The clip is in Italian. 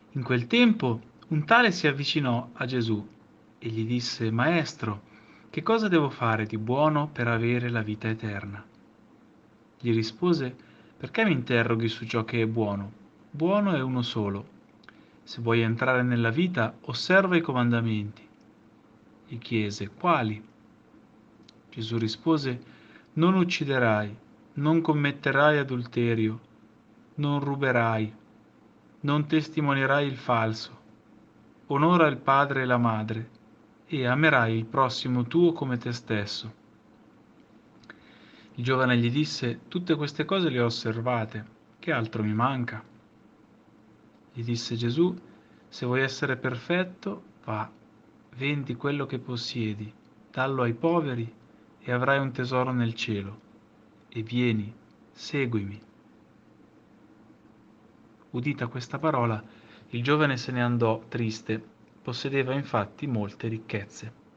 In quel tempo un tale si avvicinò a Gesù e gli disse: Maestro, che cosa devo fare di buono per avere la vita eterna? Gli rispose: Perché mi interroghi su ciò che è buono? Buono è uno solo. Se vuoi entrare nella vita, osserva i comandamenti. Gli chiese: Quali? Gesù rispose: Non ucciderai, non commetterai adulterio, non ruberai, non testimonierai il falso, onora il padre e la madre, e amerai il prossimo tuo come te stesso. Il giovane gli disse: Tutte queste cose le ho osservate, che altro mi manca? Gli disse Gesù: Se vuoi essere perfetto, va, vendi quello che possiedi, dallo ai poveri e avrai un tesoro nel cielo. E vieni, seguimi. Udita questa parola, il giovane se ne andò triste, possedeva infatti molte ricchezze.